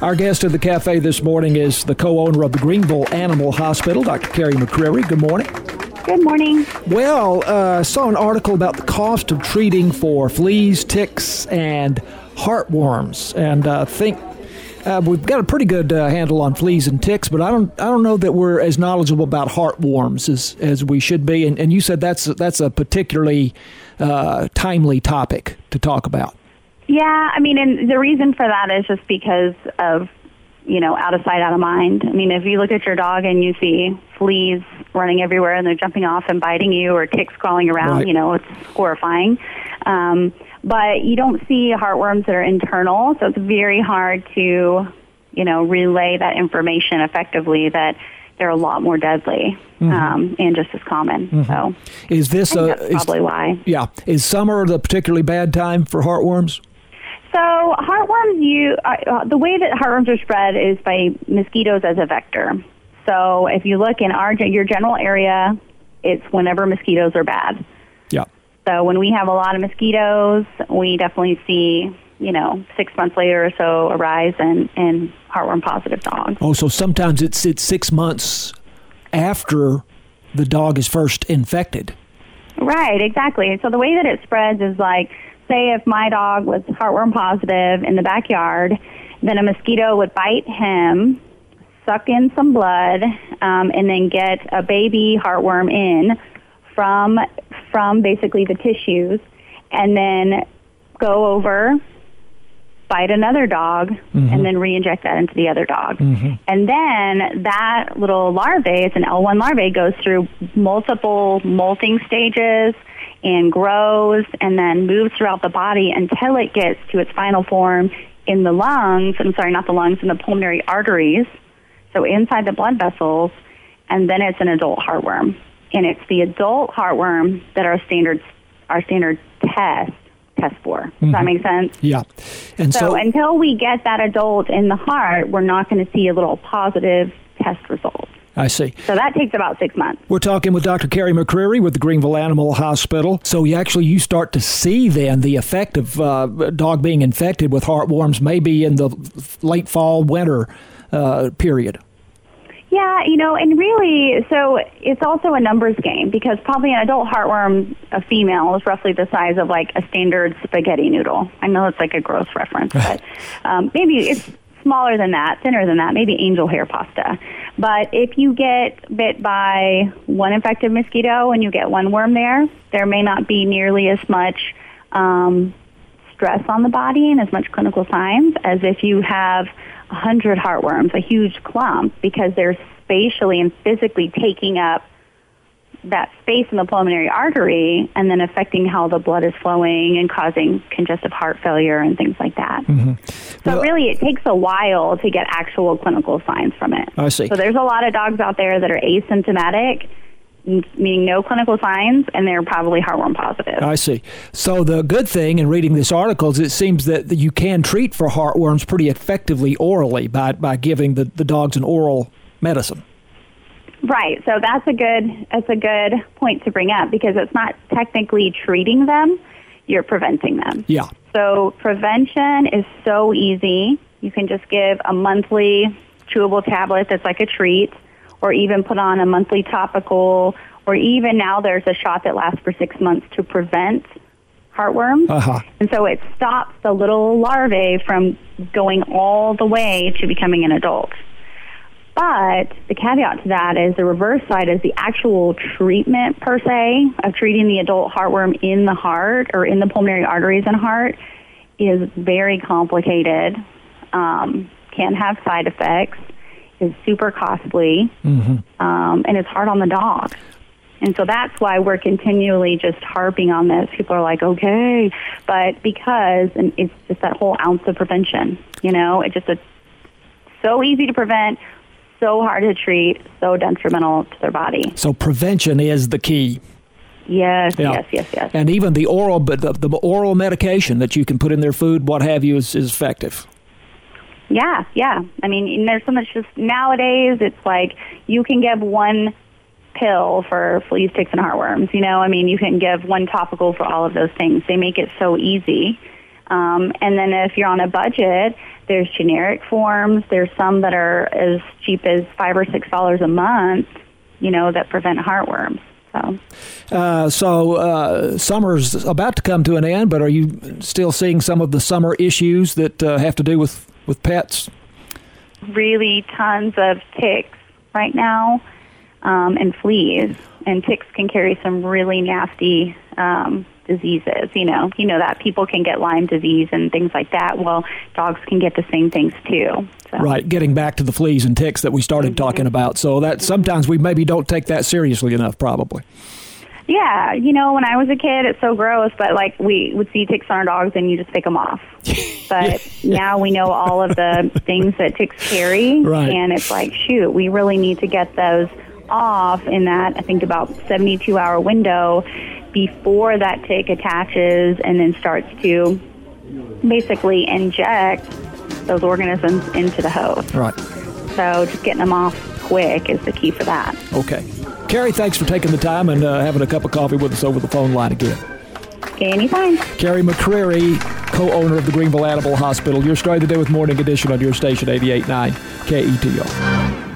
Our guest at the cafe this morning is the co-owner of the Greenville Animal Hospital, Dr. Carrie McCreary. Good morning. Good morning. Well, saw an article about the cost of treating for fleas, ticks, and heartworms, and think we've got a pretty good handle on fleas and ticks, but I don't know that we're as knowledgeable about heartworms as we should be. And you said that's a particularly timely topic to talk about. Yeah, I mean, and the reason for that is just because of, out of sight, out of mind. I mean, if you look at your dog and you see fleas running everywhere and they're jumping off and biting you, or ticks crawling around, right. It's horrifying. But you don't see heartworms that are internal, so it's very hard to, relay that information effectively, that they're a lot more deadly and just as common. Mm-hmm. So is this that's probably why. Yeah. Is summer the particularly bad time for heartworms? So heartworms, the way that heartworms are spread is by mosquitoes as a vector. So if you look in your general area, it's whenever mosquitoes are bad. Yeah. So when we have a lot of mosquitoes, we definitely see, 6 months later or so, a rise in heartworm-positive dogs. Oh, so sometimes it's 6 months after the dog is first infected. Right, exactly. So the way that it spreads is like, say if my dog was heartworm positive in the backyard, then a mosquito would bite him, suck in some blood, and then get a baby heartworm in from basically the tissues, and then go over, bite another dog, and then re-inject that into the other dog. Mm-hmm. And then that little larvae, it's an L1 larvae, goes through multiple molting stages and grows and then moves throughout the body until it gets to its final form in the lungs, in the pulmonary arteries, so inside the blood vessels, and then it's an adult heartworm. And it's the adult heartworm that our standard test for. Does that make sense? Yeah. And so until we get that adult in the heart, we're not going to see a little positive test result. I see. So that takes about 6 months. We're talking with Dr. Carrie McCreary with the Greenville Animal Hospital. So you start to see then the effect of dog being infected with heartworms maybe in the late fall, winter period. Yeah, and really, so it's also a numbers game, because probably an adult heartworm, a female, is roughly the size of like a standard spaghetti noodle. I know it's like a gross reference, but maybe it's smaller than that, thinner than that, maybe angel hair pasta. But if you get bit by one infected mosquito and you get one worm there may not be nearly as much stress on the body and as much clinical signs as if you have 100 heartworms, a huge clump, because they're spatially and physically taking up that space in the pulmonary artery and then affecting how the blood is flowing and causing congestive heart failure and things like that. Mm-hmm. So really, it takes a while to get actual clinical signs from it. I see. So there's a lot of dogs out there that are asymptomatic, meaning no clinical signs, and they're probably heartworm positive. I see. So the good thing in reading this article is it seems that you can treat for heartworms pretty effectively orally by giving the dogs an oral medicine. Right. So that's a good point to bring up, because it's not technically treating them, you're preventing them. Yeah. So prevention is so easy. You can just give a monthly chewable tablet that's like a treat, or even put on a monthly topical, or even now there's a shot that lasts for 6 months to prevent heartworms. Uh-huh. And so it stops the little larvae from going all the way to becoming an adult. But the caveat to that is the reverse side is the actual treatment per se of treating the adult heartworm in the heart or in the pulmonary arteries and heart is very complicated, can have side effects, is super costly, and it's hard on the dog. And so that's why we're continually just harping on this. People are like, okay, but because and it's just that whole ounce of prevention, it's just so easy to prevent, so hard to treat, so detrimental to their body. So prevention is the key. Yes. And even the oral medication that you can put in their food, what have you, is effective. Yeah. I mean, there's so much just nowadays, it's like you can give one pill for fleas, ticks, and heartworms. I mean, you can give one topical for all of those things. They make it so easy. And then if you're on a budget, there's generic forms. There's some that are as cheap as $5 or $6 a month, that prevent heartworms. So summer's about to come to an end, but are you still seeing some of the summer issues that have to do with pets? Really tons of ticks right now, and fleas. And ticks can carry some really nasty diseases. You know that people can get Lyme disease and things like that. Well, dogs can get the same things too. So. Right, getting back to the fleas and ticks that we started talking about. So that sometimes we maybe don't take that seriously enough, probably. Yeah, when I was a kid, it's so gross, but like we would see ticks on our dogs and you just pick them off. But now we know all of the things that ticks carry, right. And it's like, shoot, we really need to get those off in that, I think, about 72-hour window before that tick attaches and then starts to basically inject those organisms into the host. Right. So just getting them off quick is the key for that. Okay. Carrie, thanks for taking the time and having a cup of coffee with us over the phone line again. Okay, anytime. Carrie McCreary, co-owner of the Greenville Animal Hospital. Your Story Today with Morning Edition on your station, 88.9 KETO.